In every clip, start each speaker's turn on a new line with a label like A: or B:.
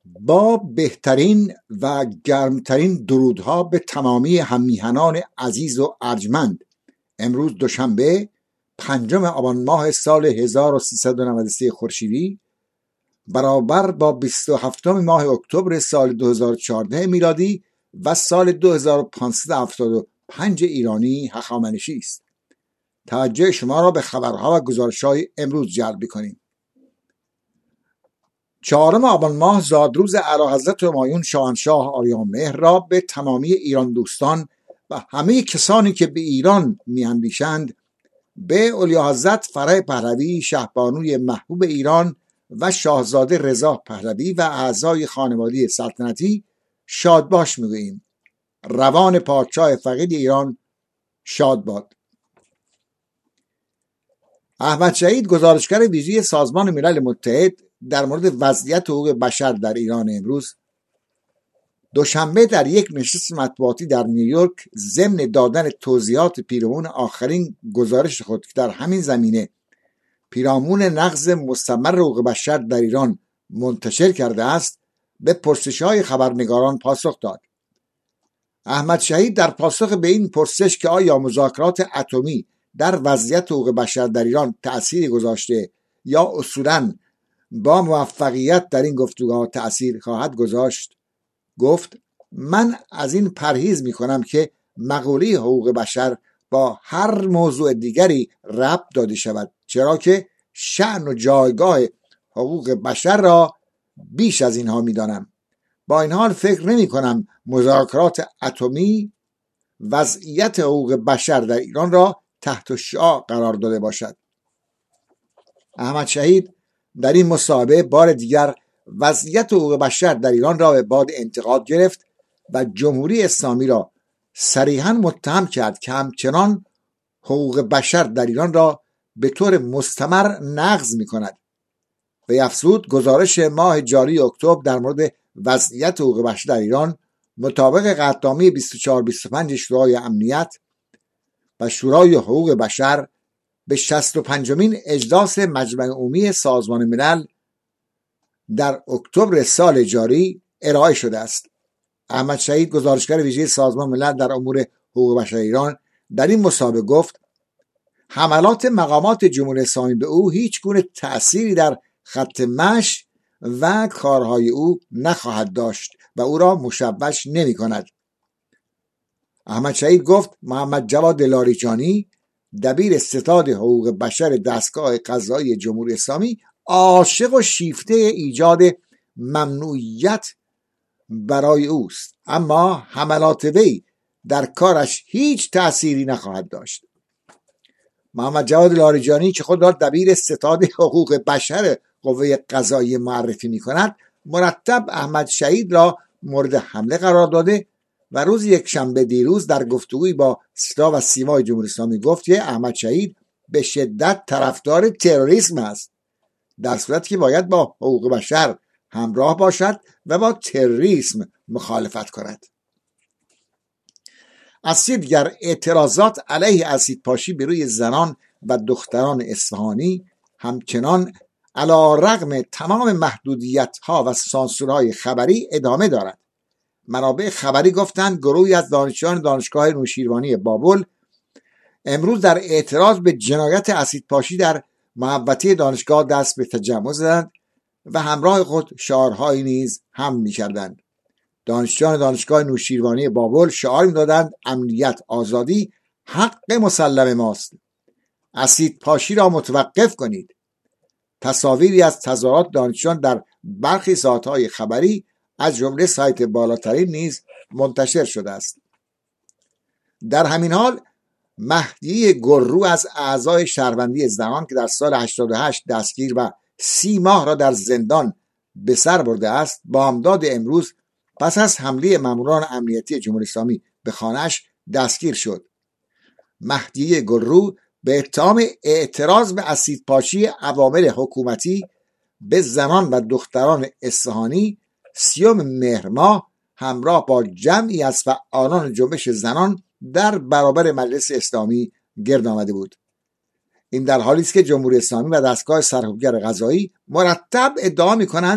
A: با بهترین و گرمترین درودها به تمامی هممیهنان عزیز و ارجمند، امروز دوشنبه 5 آبان ماه سال 1393 خورشیدی برابر با 27 ماه اکتبر سال 2014 میلادی و سال 2575 ایرانی هخامنشی است. توجه شما را به خبرها و گزارش‌های امروز جلب می‌کنیم. 4 آبان ماه زادروز اعلیحضرت همایون شاهنشاه آریامهر را به تمامی ایران دوستان و همه کسانی که به ایران می‌اندیشند، به اعلیحضرت فرح پهلوی شهبانوی محبوب ایران و شاهزاده رضا پهلوی و اعضای خانواده سلطنتی شادباش می‌گوییم. روان پادشاه فقید ایران شاد باد. احمد شهید، گزارشگر ویژه سازمان ملل متحد در مورد وضعیت حقوق بشر در ایران امروز، دوشنبه در یک نشست مطبوعاتی در نیویورک ضمن دادن توضیحات پیرامون آخرین گزارش خود که در همین زمینه پیرامون نقض مستمر حقوق بشر در ایران منتشر کرده است، به پرسش‌های خبرنگاران پاسخ داد. احمد شهید در پاسخ به این پرسش که آیا مذاکرات اتمی در وضعیت حقوق بشر در ایران تأثیری گذاشته یا اصولاً با موفقیت در این گفتگوها تأثیر خواهد گذاشت، گفت: من از این پرهیز می کنم که مقوله حقوق بشر با هر موضوع دیگری ربط داده شود، چرا که شأن و جایگاه حقوق بشر را بیش از اینها می دانم. با این حال فکر نمی کنم مذاکرات اتمی وضعیت حقوق بشر در ایران را تحت شعاع قرار داده باشد. احمد شهید در این مصاحبه بار دیگر وضعیت حقوق بشر در ایران را به باد انتقاد گرفت و جمهوری اسلامی را صریحاً متهم کرد که همچنان حقوق بشر در ایران را به طور مستمر نقض می کند. و افزود گزارش ماه جاری اکتبر در مورد وضعیت حقوق بشر در ایران مطابق قطعنامه 24-25 شورای امنیت و شورای حقوق بشر به 65مین اجلاس مجمع عمومی سازمان ملل در اکتبر سال جاری ارائه شده است. احمد شهید، گزارشگر ویژه سازمان ملل در امور حقوق بشر ایران، در این مصاحبه گفت: حملات مقامات جمهوری اسلامی به او هیچ گونه تأثیری در خط مشی و کارهای او نخواهد داشت و او را مشوش نمی کند. احمد شهید گفت: محمد جواد لاریجانی، دبیر ستاد حقوق بشر دستگاه قضایی جمهوری اسلامی، عاشق و شیفته ایجاد ممنوعیت برای اوست، اما حملات وی در کارش هیچ تأثیری نخواهد داشت. محمد جواد لاریجانی که خود را دبیر ستاد حقوق بشر قوه قضاییه معرفی می کند، مرتب احمد شهید را مورد حمله قرار داده و روز یکشنبه دیروز در گفتگویی با صدا و سیمای جمهوری اسلامی گفت که احمد شهید به شدت طرفدار تروریسم است، در صورتی که باید با حقوق بشر همراه باشد و با تروریسم مخالفت کند. از سوی دیگر، اعتراضات علیه اسیدپاشی به روی زنان و دختران اصفهانی همچنان علی‌رغم تمام محدودیت‌ها و سانسورهای خبری ادامه دارد. منابع خبری گفتند گروهی از دانشجویان دانشگاه نوشیروانی بابل امروز در اعتراض به جنایت اسیدپاشی در محوطه دانشگاه دست به تجمع زدند و همراه خود شعارهایی نیز حمل می‌کردند. دانشجویان دانشگاه نوشیروانی بابل شعار می‌دادند: امنیت، آزادی، حق مسلم ماست. اسیدپاشی را متوقف کنید. تصاویری از تظاهرات دانشجویان در برخی سایت‌های خبری از جمله سایت بالاترین نیز منتشر شده است. در همین حال مهدی گلرو از اعضای شهروندی زنان که در سال 88 دستگیر و 30 ماه را در زندان به سر برده است، بامداد امروز پس از حمله ماموران امنیتی جمهوری اسلامی به خانه‌اش دستگیر شد. مهدی گلرو به اتهام اعتراض به اسیدپاشی اوامر حکومتی به زنان و دختران اصفهانی 30 مهر ماه همراه با جمعی از فعالان جنبش زنان در برابر مجلس اسلامی گرد آمده بود. این در حالی است که جمهوری اسلامی و دستگاه سرکوبگر قضایی مرتب ادعا می‌کنند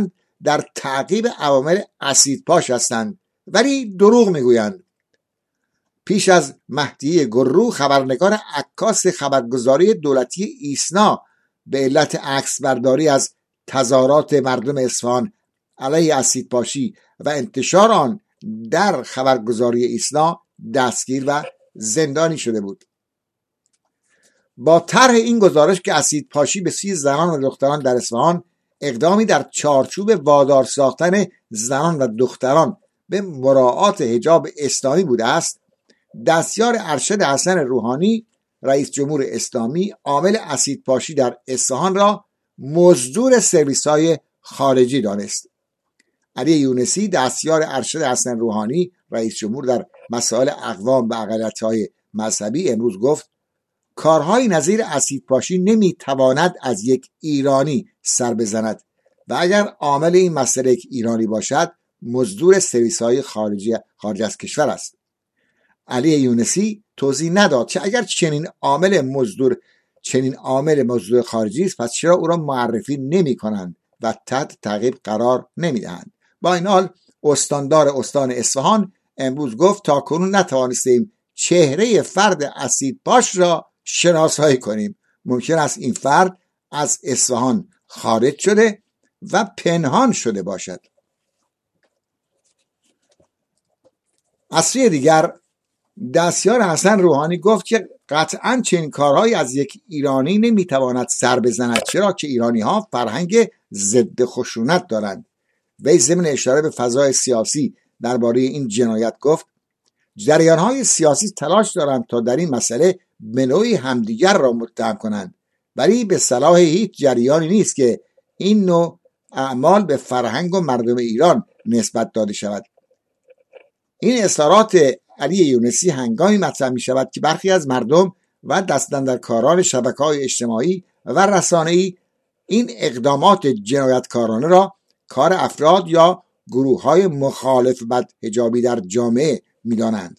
A: در تعقیب اوامر اسیدپاش هستند، ولی دروغ میگویند. پیش از مهدی گرو، خبرنگار عکاس خبرگزاری دولتی ایسنا به علت عکس برداری از تظاهرات مردم اصفهان علیه اسیدپاشی و انتشار آن در خبرگزاری ایسنا دستگیر و زندانی شده بود. با طرح این گزارش که اسیدپاشی به سوی زنان و دختران در اصفهان اقدامی در چارچوب وادار ساختن زنان و دختران به مراعات حجاب اسلامی بوده است، دستیار ارشد حسن روحانی رئیس جمهور اسلامی عامل اسیدپاشی در اصفهان را مزدور سرویس‌های خارجی دانست. علی یونسی دستیار ارشد حسن روحانی رئیس جمهور در مسائل اقوام و اقلیت‌های مذهبی امروز گفت کارهای نظیر اسیدپاشی نمیتواند از یک ایرانی سر بزند و اگر عامل این مسئله یک ایرانی باشد مزدور سرویس‌های خارج از کشور است. علی یونسی توضیح نداد که اگر چنین عامل مزدور خارجی است، پس چرا او را معرفی نمی کنند و تحت تعقیب قرار نمی دهند. با این حال استاندار استان اصفهان امروز گفت تاکنون نتوانستیم چهره فرد اسیدپاش را شناسایی کنیم. ممکن است این فرد از اصفهان خارج شده و پنهان شده باشد. از سوی دیگر دستیار حسن روحانی گفت که قطعاً چنین کارهایی از یک ایرانی نمیتواند سر بزند، چرا که ایرانی ها فرهنگ ضد خشونت دارند. وی ضمن اشاره به فضای سیاسی درباره این جنایت گفت جریان‌های سیاسی تلاش دارند تا در این مسئله به نوعی همدیگر را متهم کنند، ولی به صلاح هیچ جریانی نیست که این نوع اعمال به فرهنگ و مردم ایران نسبت داده شود. این اظهارات علی یونسی هنگامی مطرح می شود که برخی از مردم و دستاندرکاران شبکه‌های اجتماعی و رسانه‌ای این اقدامات جنایتکارانه را کار افراد یا گروه‌های مخالف بدحجابی در جامعه می‌دانند.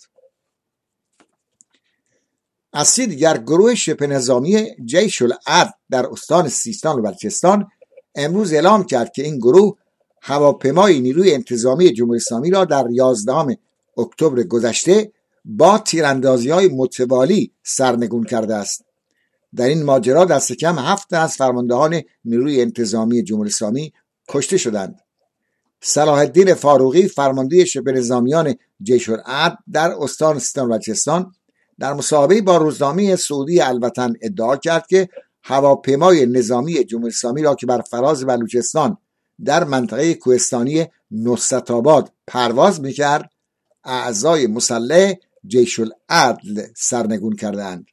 A: از سوی دیگر گروه شبه نظامی جیش العدل در استان سیستان و بلوچستان امروز اعلام کرد که این گروه هواپیمای نیروی انتظامی جمهوری اسلامی را در 11 اکتبر گذشته با تیراندازی‌های متوالی سرنگون کرده است. در این ماجرا دست کم 7 از فرماندهان نیروی انتظامی جمهوری اسلامی کشته شدند. صلاح الدین فاروقی فرمانده شبه نظامیان جیش العدل در استان سیستان و بلوچستان در مصاحبه با روزنامه سعودی الوطن ادعا کرد که هواپیمای نظامی جمهوری اسلامی را که بر فراز بلوچستان در منطقه کوهستانی نصرت آباد پرواز می‌کرد اعضای مسلح جیش العدل سرنگون کردند.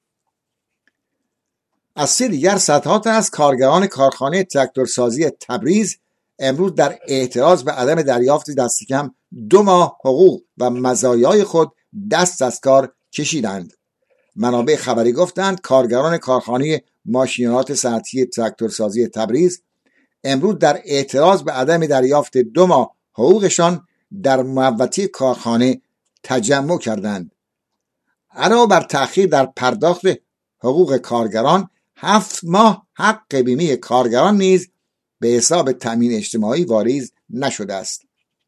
A: از سوی دیگر صدها تن از کارگران کارخانه تراکتورسازی تبریز امروز در اعتراض به عدم دریافت دست کم 2 ماه حقوق و مزایای خود دست از کار کشیدند. منابع خبری گفتند کارگران کارخانه ماشینالات صنعتی تراکتورسازی تبریز امروز در اعتراض به عدم دریافت 2 ماه حقوقشان در محوطه کارخانه تجمع کردند. علاوه بر تأخیر در پرداخت حقوق کارگران، 7 ماه حق بیمه کارگران نیز به حساب تأمین اجتماعی واریز نشده است.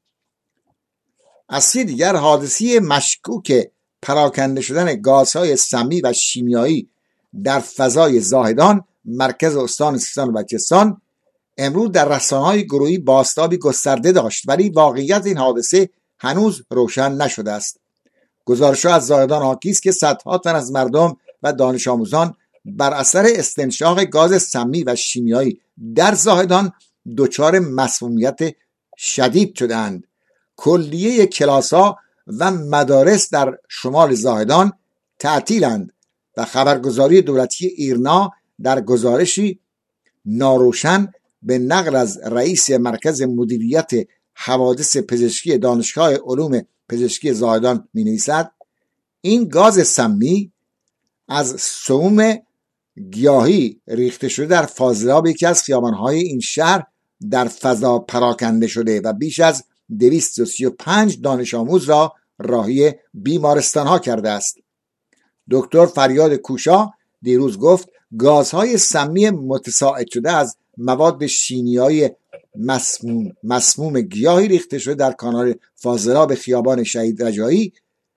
A: از سوی دیگر حادثه مشکوک پراکنده شدن گازهای سمی و شیمیایی در فضای زاهدان مرکز استان سیستان و بلوچستان امروز در رسانه‌های گروهی بازتابی گسترده داشت، ولی واقعیت این حادثه هنوز روشن نشده است. گزارش‌ها از زاهدان حاکی است که صدها تن از مردم و دانش آموزان بر اثر استنشاق گاز سمی و شیمیایی در زاهدان دچار مسمومیت شدید شدند. کلیه کلاس‌ها و مدارس در شمال زاهدان تعطیلند و خبرگزاری دولتی ایرنا در گزارشی ناروشن به نقل از رئیس مرکز مدیریت حوادث پزشکی دانشگاه علوم پزشکی زاهدان می‌نویسد این گاز سمی از سموم گیاهی ریخته شده در فاضلاب یکی از خیابان‌های این شهر در فضا پراکنده شده و بیش از 235 دانش آموز را راهی بیمارستان‌ها کرده است. دکتر فریاد کوشا دیروز گفت گازهای سمی متصاعد شده از مواد شیمیایی مسموم گیاهی ریخته شده در کانال فاضلاب خیابان شهید رجایی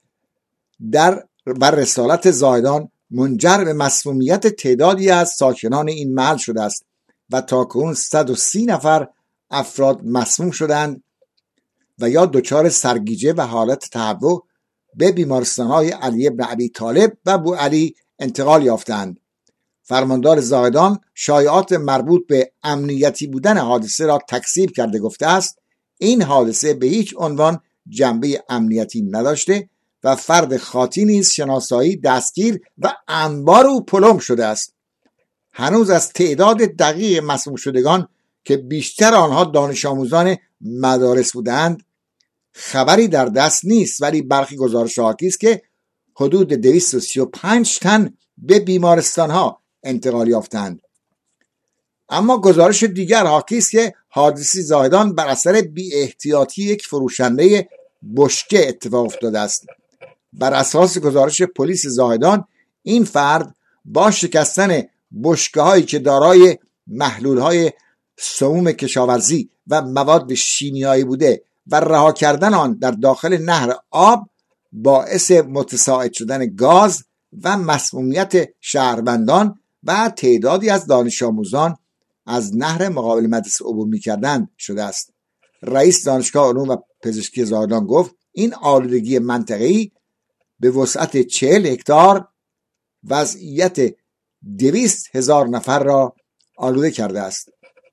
A: بر رسالت زاهدان منجر به مسمومیت تعدادی از ساکنان این محل شده است و تاکنون 130 نفر افراد مسموم شدند و یا دچار سرگیجه و حالت تهوع به بیمارستان‌های علی بن ابی طالب و بوعلی انتقال یافتند. فرماندار زاهدان شایعات مربوط به امنیتی بودن حادثه را تکذیب کرده گفته است این حادثه به هیچ عنوان جنبه امنیتی نداشته و فرد خاطی نیز شناسایی، دستگیر و انبار او پلم شده است. هنوز از تعداد دقیق مسموم شدگان که بیشتر آنها دانش آموزان مدارس بودند خبری در دست نیست، ولی برخی گزارش حاکی است که حدود 235 تن به بیمارستان‌ها انتقال یافتند. اما گزارش دیگر حاکی است که حادثه زاهدان بر اثر بی احتیاطی یک فروشنده بشکه اتفاق افتاده است. بر اساس گزارش پلیس زاهدان این فرد با شکستن بشکه هایی که دارای محلول های سموم کشاورزی و مواد شیمیایی بوده و رها کردن آن در داخل نهر آب باعث متصاعد شدن گاز و مسمومیت شهروندان و تعدادی از دانش آموزان از نهر مقابل مدرسه عبور می‌کردند شده است. رئیس دانشگاه علوم و پزشکی زاهدان گفت این آلودگی منطقه‌ای به وسعت 40 هکتار وضعیت 200,000 نفر را آلوده کرده است.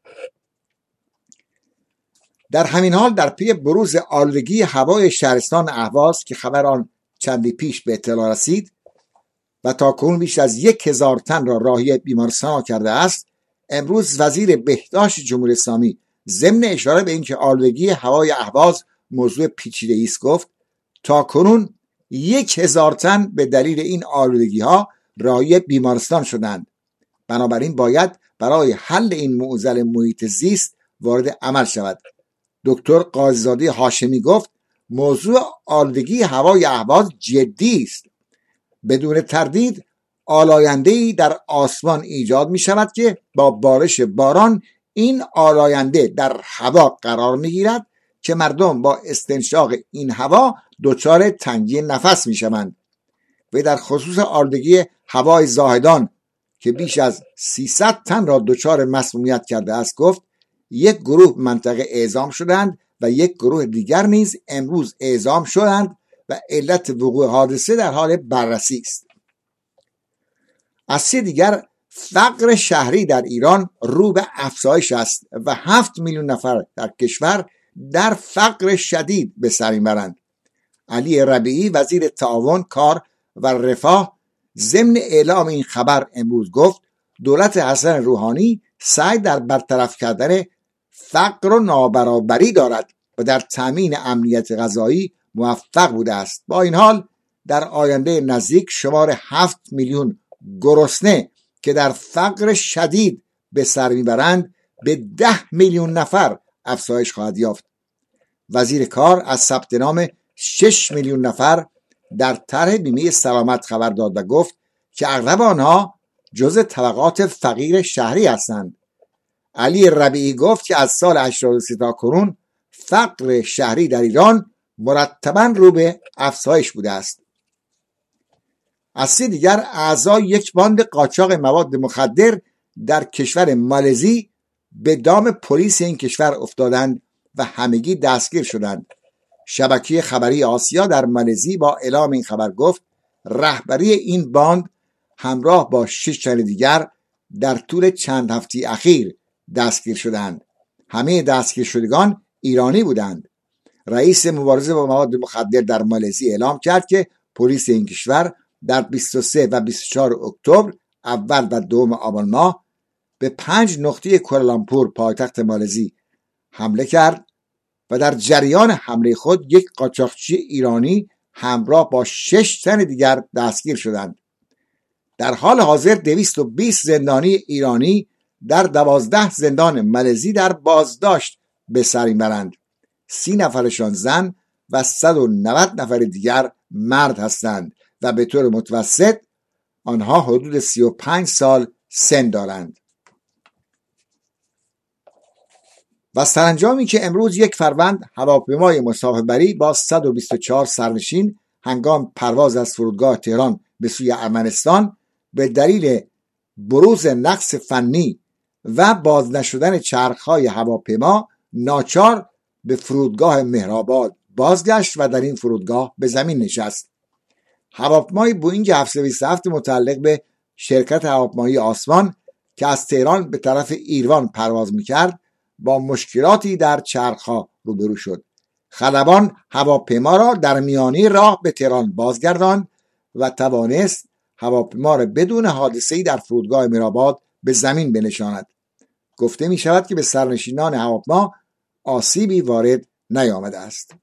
A: در همین حال در پی بروز آلودگی هوای شهرستان اهواز که خبر آن چندی پیش به اطلاع رسید و تاکنون بیش از 1,000 تن را راهی بیمارستان کرده است، امروز وزیر بهداشت جمهوری اسلامی ضمن اشاره به اینکه آلودگی هوای اهواز موضوع پیچیده‌ای است گفت تاکنون 1,000 تن به دلیل این آلودگی ها راهی بیمارستان شدند. بنابراین باید برای حل این معضل محیط زیست وارد عمل شود. دکتر قاضی‌زاده هاشمی گفت موضوع آلودگی هوای اهواز جدی است. بدون تردید آلاینده‌ای در آسمان ایجاد می شود که با بارش باران این آلاینده در هوا قرار می گیرد که مردم با استنشاق این هوا دچار تنگی نفس می شوند. و در خصوص آلودگی هوای زاهدان که بیش از 300 تن را دچار مسمومیت کرده است گفت یک گروه منطقه اعزام شدند و یک گروه دیگر نیز امروز اعزام شدند و علت وقوع حادثه در حال بررسی است. از سوی دیگر فقر شهری در ایران رو به افزایش است و 7 میلیون نفر در کشور در فقر شدید به سر میبرند. علی ربیعی وزیر تعاون، کار و رفاه ضمن اعلام این خبر امروز گفت دولت حسن روحانی سعی در برطرف کردن فقر و نابرابری دارد و در تامین امنیت غذایی موفق بوده است. با این حال در آینده نزدیک شمار 7 میلیون گرسنه که در فقر شدید به سر میبرند به 10 میلیون نفر افزایش خواهد یافت. وزیر کار از ثبت نام 6 میلیون نفر در طرح بیمه سلامت خبر داد و گفت که اغلب آنها جزء طبقات فقیر شهری هستند. علی ربیعی گفت که از سال 83 تا کنون فقر شهری در ایران مرتباً رو به افزایش بوده است. از سوی دیگر اعضای یک باند قاچاق مواد مخدر در کشور مالزی به دام پلیس این کشور افتادند و همگی دستگیر شدند. شبکه خبری آسیا در مالزی با اعلام این خبر گفت رهبری این باند همراه با 6 تن دیگر در طول چند هفته اخیر دستگیر شدند. همه دستگیر شدگان ایرانی بودند. رئیس مبارزه با مواد مخدر در مالزی اعلام کرد که پلیس این کشور در 23 و 24 اکتبر اول و دوم آبان ماه به 5 نقطه کوالالامپور پایتخت مالزی حمله کرد و در جریان حمله خود یک قاچاقچی ایرانی همراه با 6 تن دیگر دستگیر شدند. در حال حاضر 220 زندانی ایرانی در 12 زندان مالزی در بازداشت به سر میبرند. 30 نفرشان زن و 190 نفر دیگر مرد هستند و به طور متوسط آنها حدود 35 سال سن دارند. و سرانجامی که امروز 1 فروند هواپیمای مسافربری با 124 سرنشین هنگام پرواز از فرودگاه تهران به سوی ارمنستان به دلیل بروز نقص فنی و باز نشدن چرخهای هواپیما ناچار به فرودگاه مهرآباد بازگشت و در این فرودگاه به زمین نشست. هواپیمای بوئینگ 737 متعلق به شرکت هواپیمایی آسمان که از تهران به طرف ایروان پرواز میکرد با مشکلاتی در چرخها روبرو شد. خلبان هواپیما را در میانه راه به تهران بازگرداند و توانست هواپیما را بدون حادثه‌ای در فرودگاه مهرآباد به زمین بنشاند. گفته می شود که به سرنشینان هواپیما آسیبی وارد نیامده است.